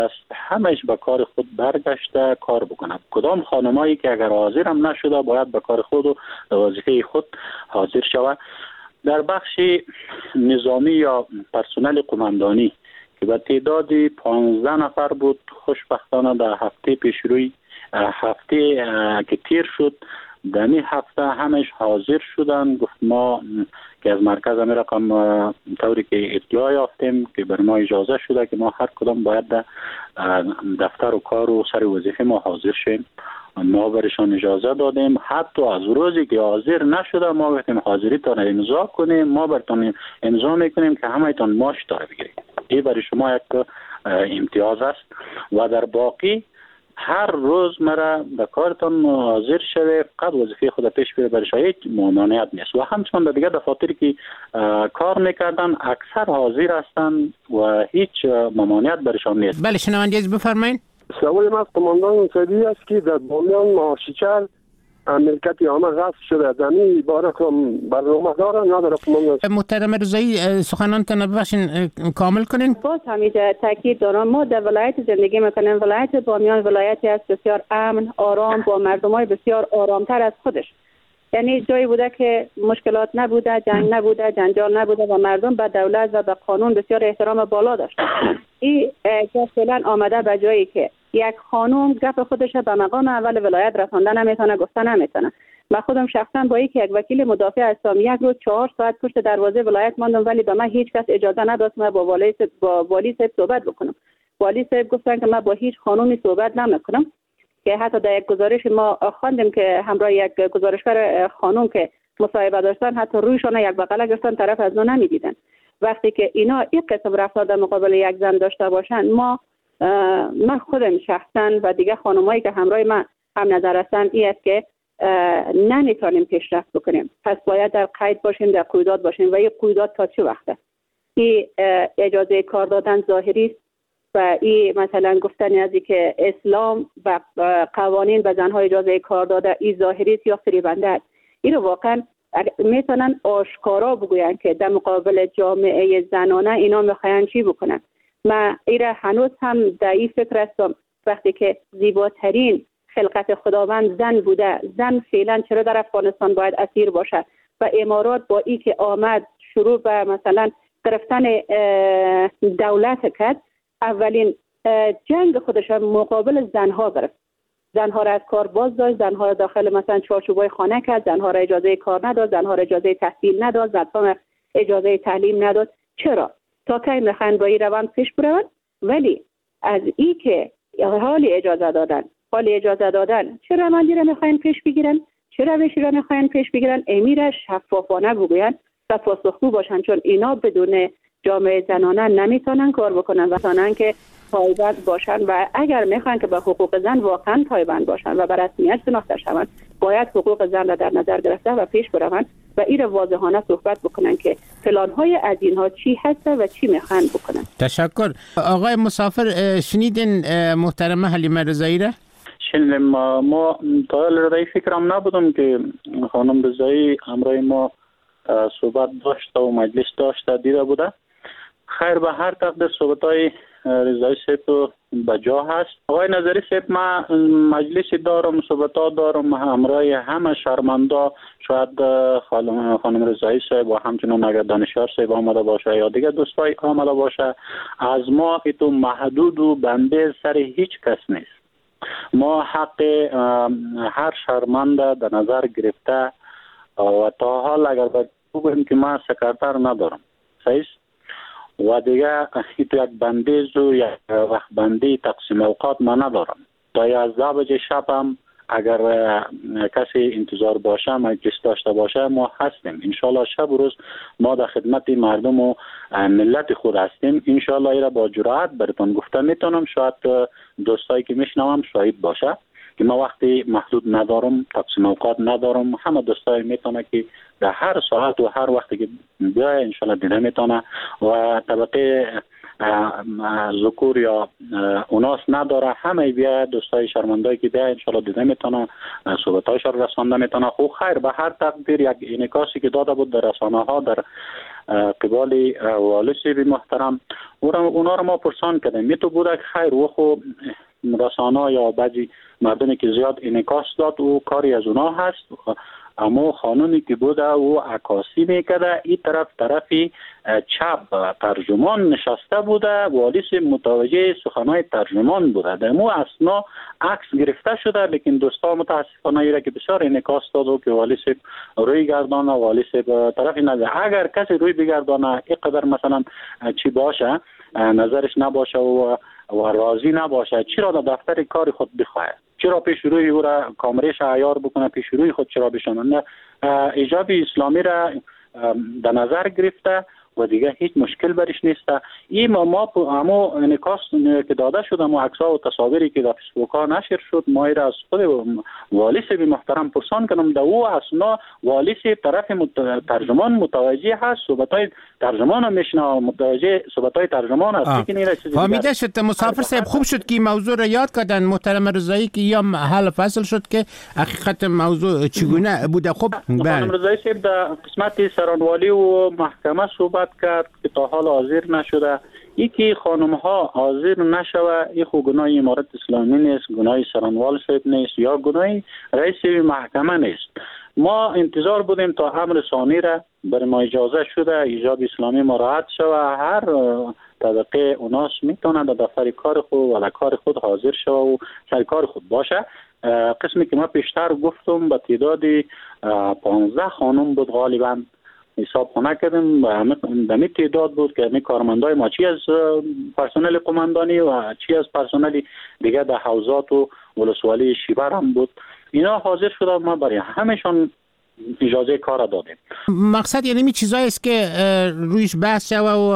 همش به کار خود برگشته کار بکنه. کدام خانمایی که اگر حاضر هم نشده باید به کار خود و وظیفه خود حاضر شود. در بخش نظامی یا پرسنل قماندانی که به تعداد 15 نفر بود، خوشبختانه در هفته پیشروی هفته که تیر شد در این هفته همش حاضر شدن. گفت ما که از مرکز امیر رقم طوری که اطلاع یافتیم که بر ما اجازه شده که ما هر کدام باید در دفتر و کار و سر وظیفه ما حاضر شیم. ما برشان اجازه دادیم. حتی از روزی که حاضر نشده ما گفتیم حاضریتان امضا کنیم، ما برتان امضا میکنیم که همه‌تان ماش داره بگیرید. این برای شما یک امتیاز است و در باقی هر روز مرا به کارتان حاضر شوه، فقط وظیفه خود پیش بره، برش هیچ ممانعت نیست. و همچنان در دیگه دفاتری که کار میکردن اکثر حاضر هستند و هیچ ممانعت برشان نیست. بله شنونده عزیز بفرمایید. سوال ما از قماندان سعیدی است که در بامیان ماشیچر ملکت عامه غصب شده. زمین باره کم برنامه داره نداره قماندان؟ محترم رضایی سخنانتان ببخشین کامل کنین. باز همیشه تاکید دارم ما در ولایت زندگی میکنیم. ولایت بامیان ولایتی است بسیار امن، آرام، با مردمای بسیار آرامتر از خودش. یعنی جایی بوده که مشکلات نبوده، جنگ نبوده، جنجال نبوده و مردم به دولت و به قانون بسیار احترام بالا داشتن. این فعلا آمده به جایی که یک خانم گپ خودش به مقام اول ولایت رسانده نمیتونه، گفته نمیتونه. من خودم شخصا با یک وکیل مدافع اسلامی یک روز 4 ساعت پشت دروازه ولایت ماندم، ولی به من هیچ کس اجازه نداد من با والی صاحب صحبت بکنم. والی صاحب گفتن که من با هیچ خانومی صحبت نمیکنم، که حتی در یک گزارش ما خواندیم که همراه یک گزارشگر خانم که مصاحبه داشتن حتی رویشون یک بغل گرفتن، طرف از نو نمیدیدن. وقتی که اینا این قسم رفتار در مقابل یک زن داشته باشن، من خودم شخصا و دیگه خانمایی که همراه من هم نظر هستن این است که نمیتونیم پیشرفت بکنیم. پس باید در قید باشیم، در قیودات باشیم. و این قیودات تا چه وقته؟ این اجازه کار دادن ظاهری است و این مثلا گفتن از که اسلام و قوانین به زنها اجازه کار داده این ظاهری است یا فریبنده است. این رو واقعا میتونن آشکارا بگوین که در مقابل جامعه زنانه اینا میخواین چی بکنن. من ایره هنوز هم در این فکر هستم وقتی که زیباترین خلقت خداوند زن بوده، زن فعلا چرا در افغانستان باید اسیر باشه؟ و امارات با ای که آمد شروع به مثلا گرفتن دولت کرد، اولین جنگ خودش مقابل زنها گرفت. زنها را از کار باز داشت، زنها را داخل مثلا چارچوبای خانه کرد، زنها را اجازه کار نداد، زنها را اجازه تحصیل نداد، زنها را اجازه تعلیم نداد. چرا؟ تا کی میخواین با این روند پیش بروند؟ ولی از ای که حال اجازه دادن چه روندی را میخواین پیش بگیرن، چه روشی را میخواین پیش بگیرن، امیر شفافانه بگوین و پاسخگو باشن، چون اینا بدون جامعه زنانه نمیتونن کار بکنن و زنان که پایبند باشن و اگر میخوان که به حقوق زن واقعا پایبند باشن و به رسمیت شناخته شوند، باید حقوق زن را در نظر گرفته و پیش بروند و این واضحانه صحبت بکنن که پلان‌های از اینها چی هست و چی میخوان بکنن. تشکر. آقای مسافر شنیدین محترمه حلیمه رضایی را؟ شنیدیم. ما تا الان فکرم نبودم که خانم رضایی همراه ما صحبت داشته و مجلس داشته دیده بوده. خیر، به هر تقدیر صحبت‌های رضایی صاحب به جا هست. آقای نظری صاحب، من مجلس دارم، صحبت‌ها دارم همراه همه شرمنده، شاید خانم رضایی صاحب و همچنان اگر دانشیار صاحب آمده باشه یا دیگه دوستای آمده باشه، از ما تو محدود و بنده سر هیچ کس نیست. ما حق هر شرمنده در نظر گرفته و تا حال اگر بگویم که من سکرتر ندارم، صحیح، و دیگه یک بندیز و یک وقت بندی تقسیم اوقات ما ندارم. تا 11 بجه شب هم اگر کسی انتظار باشه، مجلس داشته باشه، ما هستیم. انشالله شب و روز ما در خدمت مردم و ملت خود هستیم. انشالله ایره با جرأت براتون گفته میتونم، شاید دوستایی که میشنوم شاهد باشه که ما وقتی محدود ندارم، تقسیم اوقات ندارم. همه دوستای میتونه که در هر ساعت و هر وقتی که بیای انشالله دیده میتونه. و طبقه ذکور یا اوناس نداره. همه بیا دوستای شرمندایی که بیا انشالله دیده میتونه صحبتایش رو رسانده میتونه. خوب خیر به هر تقدیر یک انعکاسی که داده بود در رسانه ها در قبال والی صاحب محترم اونا رو ما پرسان کردیم. می تو بوده که خیر و خو رسانه یا بعضی مردمی که زیاد انعکاس داد و کاری از اونا هست، اما خانونی که بوده و عکاسی میکرده این طرفی چپ ترجمان نشسته بوده، والی صاحب متوجه سخنهای ترجمان بوده. در مو اسنا عکس گرفته شده، لیکن دوستا متاسفانه ایره که بسیار انعکاس داد و که والی صاحب روی گردانه، والی صاحب طرفی نده. اگر کسی روی بگردانه اینقدر مثلا چی باشه نظرش نباشه و راضی نباشه، چرا در دفتر کار خود بخواه؟ چرا پیش روی او را کامرش عیار بکنه؟ پیش روی خود چرا بشنه؟ ایجاب اسلامی را در نظر گرفته و دیگه هیچ مشکل برش نیست. این ما اما انعکاس که داده شد، اما عکس‌ها و تصاویری که در فیسبوک ها نشر شد، ما را از خود والی صاحب محترم پرسان کنم. در او اصلا والی صاحب طرف ترجمان متوجه هست، صحبتای ترجمان هم میشنه، متوجه صحبتای ترجمان هست. فهمیده شد. مسافر صاحب خوب شد که موضوع را یاد کردن محترم رضایی که یا حل فصل شد که حقیقت موضوع چگونه بوده. خب محترم رضایی صاحب در قسمت سرانوالی و محکمه صحبت کرد که تا حال حاضر نشده. یکی خانم ها حاضر نشوه، این خو گناه امارت اسلامی نیست، گناه سرانوال صاحب نیست یا گناه رئیس محکمه نیست. ما انتظار بودیم تا امر ثانی را بر ما اجازه شده، ایجاب اسلامی مراعات شوه، هر طبقه اوناس میتونه در دفتر کار خود و کار خود حاضر شوه و سر کار خود باشه. قسمی که ما پیشتر گفتم به تعداد 15 خانم بود غالبا حساب خونه کردیم، دمی تعداد بود که می کارمندای ما چی از پرسنل قماندانی و چی از پرسنل دیگه در حوزات و ولسوالی شیبر هم بود. اینا حاضر شدن، ما برای همشون اجازه کار دادیم. مقصد یعنی می چیزایی است که رویش بحث شوه و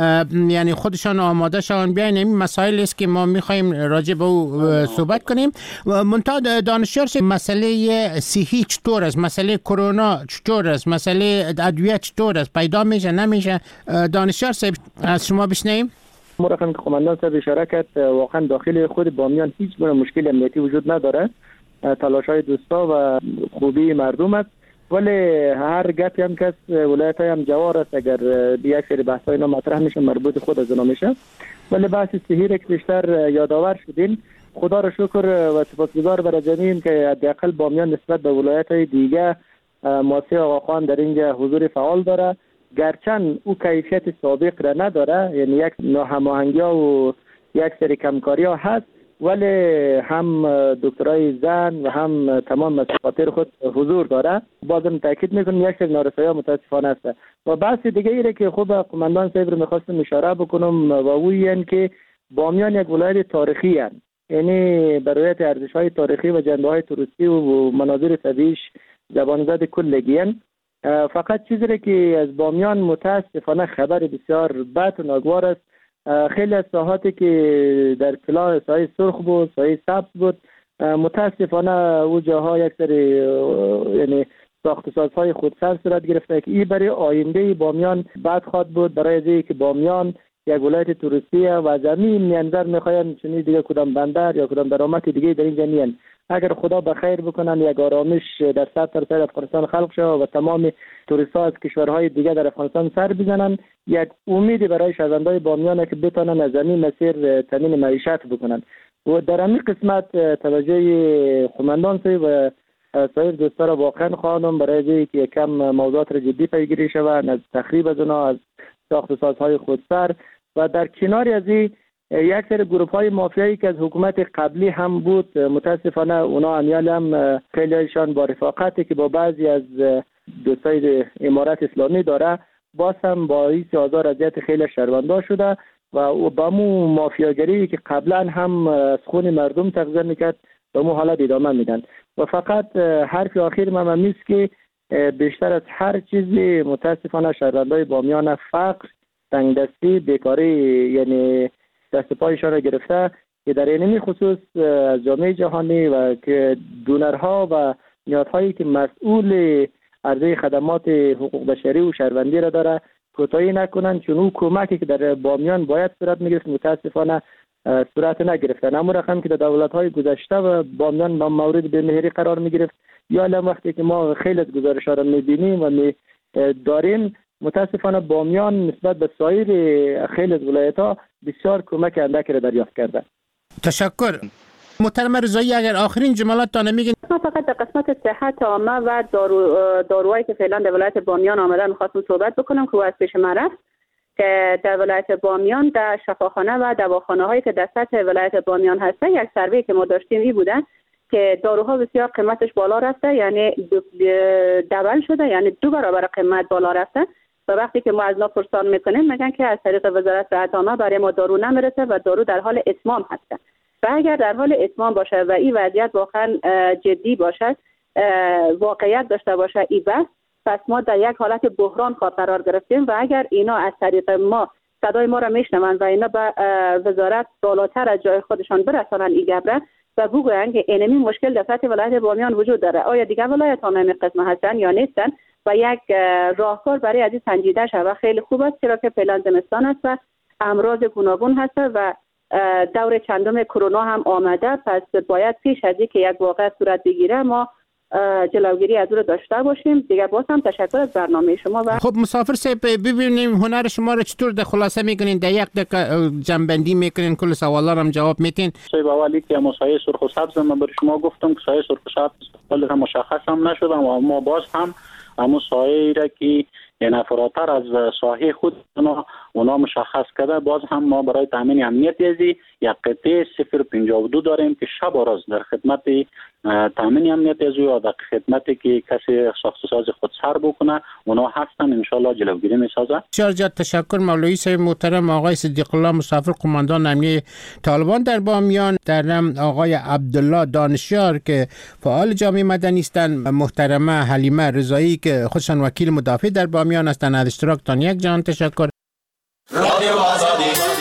یعنی خودشان آماده شون بیاین. این مسائل است که ما میخوایم راجع به او صحبت کنیم. منتها دانشیار مسئله صحی چطور است؟ مسئله کرونا چطور است؟ مسئله ادویه چطور است؟ پیدا میشه نمیشه؟ دانشیار صاحب از شما بشنویم. ما رقم که قماندان صاحب اشاره کرد، واقعا داخل خود بامیان هیچ گونه مشکل امنیتی وجود نداره. تلاش‌های دوستا و خوبی مردم است، ولی هر گپی هم که ولایت هم جوار است، اگر یک سری بحث‌های اینا مطرح میشه مربوط خود از اونا میشه. ولی بحث صحی را که بیشتر یادآور شدین، خدا را شکر و سپاسگزار برای جمعیم که حداقل بامیان نسبت به ولایت‌های دیگه مؤسسه آقاخوان در اینجا حضور فعال داره، گرچند او کیفیت سابق را نداره، یعنی یک ناهماهنگی‌ها و یک سری کمکاری‌ها هست، ولی هم دکترای زن و هم تمام مسئولین خود حضور داره. بازم تاکید میکنم یک سری نارسایی‌ها متاسفانه است. و بحث دیگه ایره که خوب قماندان صاحب رو میخواستم اشاره بکنم و اون این که بامیان یک ولایت تاریخی است، یعنی برای ارزش‌های تاریخی و جنبه‌های توریستی و مناظر طبیعیش زبانزد کلگی. فقط چیزی که از بامیان متاسفانه خبر بسیار بد و ناگوار است. خیلی از ساحاتی که در طلا سایه سرخ بود، سایه سبز بود، متاسفانه او جاها یک سری یعنی ساخت‌وسازهای خودسر صورت گرفته که این برای آینده بامیان بد خواهد بود، برای اینکه که بامیان یک ولایت توریستی و زمین منظر می‌خوایم چنین دیگه کدام بندر یا کدام درآمد دیگه در اینجا نیست. اگر خدا بخیر بکنن یک آرامش در 100% افغانستان خلق شود و تمام توریست‌ها از کشورهای دیگه در افغانستان سر بزنن، یک امیدی برای شهروندان بامیان که بتونن از زمین مسیر تامین معیشت بکنن. و در همین قسمت توجه قماندان صاحب و سایر دوستا را واقعا خواهیم برای اینکه یکم موضوعات را جدی پیگیری شود، از تخریب از اونها، از ساخت و سازهای خودسر و در کنار از این یک سری گروه‌های مافیایی که از حکومت قبلی هم بود، متاسفانه اونا امیال هم خیلیشان با رفاقتی که با بعضی از دوستای امارت اسلامی داره، باز هم باعث آزار اذیت خیلی شهروندان شده و با مو مافیاگری که قبلا هم از خون مردم تغذیه میکرد به مو حالت ادامه میدن. و فقط حرف آخر من نیست که بیشتر از هر چیزی متاسفانه شهروندان بامیان فقر، تنگدستی، بیکاری یعنی دست پایشان را گرفته که در این خصوص از جامعه جهانی و که دونرها و نهادهایی که مسئول عرضه خدمات حقوق بشری و شهروندی را داره کوتاهی نکنند، چون او کمکی که در بامیان باید صورت میگرفت متاسفانه صورت نگرفتن. اما رقم که در دولت‌های گذشته و بامیان مورد به مهری قرار میگرفت، یا الان وقتی که ما خیلی از گزارش‌ها را می‌بینیم و داریم، متاسفانه بامیان نسبت به سایر خیلی از ولایت‌ها بسیار کمک اندکی را دریافت کرده. تشکر. محترم رضایی، اگر آخرین جملات تانه میگین. ما فقط در قسمت صحت عامه و داروهایی که فعلا در ولایت بامیان آمدن می‌خواستم صحبت بکنم که از پیش من رفت، که در ولایت بامیان در شفاخانه و دواخانه هایی که در سطح ولایت بامیان هسته، یک سروی که ما داشتیم این بودن که داروها بسیار قیمتش بالا رفته، یعنی دبل شده، یعنی 2 برابر قیمت بالا رفته. و وقتی که ما از اینا پرسان میکنیم میگن که از طریق وزارت صحت عامه برای ما دارو نمیرسه و دارو در حال اتمام هست. و اگر در حال اتمام باشه و این وضعیت واقعا جدی باشه، واقعیت داشته باشه این بس، پس ما در یک حالت بحران قرار گرفتیم و اگر اینا از طریق ما صدای ما را میشنون و اینا به وزارت بالاتر از جای خودشان برسانن این گبره و بگوین که اینمی مشکل در سطح ولایت بامیان وجود داره، آیا دیگر ولایت ها همین قسم هستن یا نیستن، و یک راهکار برای از این سنجیده شود خیلی خوب است، چرا که فعلا زمستان است و امراض گوناگون هست و دور چندم کرونا هم آمده، پس باید پیش از اینکه یک واقعه صورت بگیره ما جلوگیری از اون داشته باشیم. دیگه باز هم تشکر از برنامه شما. و خب مسافر صاحب، ببینیم هنر شما رو چطور در خلاصه میکنین، در یک دقیقه جنبندی میکنین، کل سوالا رو هم جواب میتین. صاحب اولی که سایه سرخ و سبز من برای شما گفتم که سایه سرخ و سبز ولی مشخص هم نشد، اما باز هم سایه را که یعنی فراتر از ساحه خود اونا مشخص کرده، باز هم ما برای تامین امنیت ازی یک قطعه 052 داریم که شب و روز در خدمت تامین امنیت ازی و در خدمتی که کسی ساخت ساز خود سر بکنه اونا هستن، ان شاء الله جلوگیری میسازه. بسیار زیاد تشکر مولوی صاحب محترم آقای صدیق الله مسافر، قماندان امنیه طالبان در بامیان، در نام آقای عبدالله دانشیار که فعال جامعه مدنی هستند، محترمه حلیمه رضایی که خودشان وکیل مدافع در بامیان هستند. از اشتراکتان یک جان تشکر. رادیو آزادی